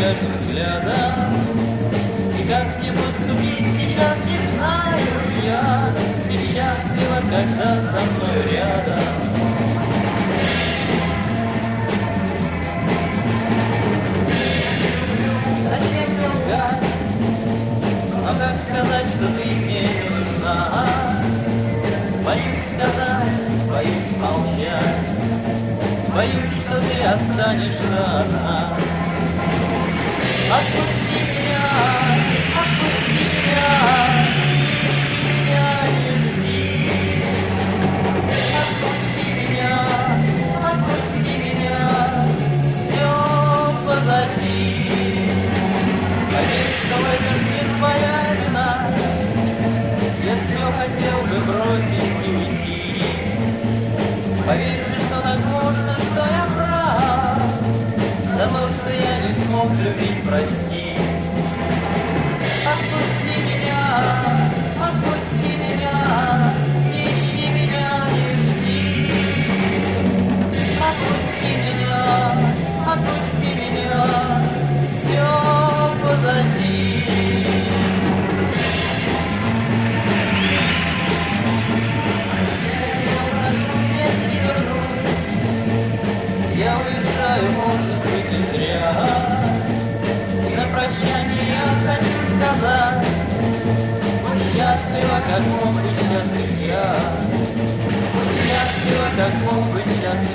скольжу взглядом. И как мне поступить сейчас, не знаю я. Ты счастлива, когда со мной рядом. Зачем мне лгать? Но как сказать, что ты мне не нужна? Боюсь сказать, боюсь молчать. Боюсь, что ты останешься одна. Отпусти меня, отпусти меня не жди. Отпусти меня, все позади. Поверь, что в этом не твоя вина. Я все хотел бы бросить и уйти. Поверь, что так можно, что я прав. За то, что я не смог любить, прости. Отпусти меня, не ищи меня, не жди. Отпусти меня, все позади. Я уезжаю, может быть, и зря. И на прощание я хочу сказать: будь счастлива, как мог быть счастлив я. Будь счастлива, как мог быть счастлив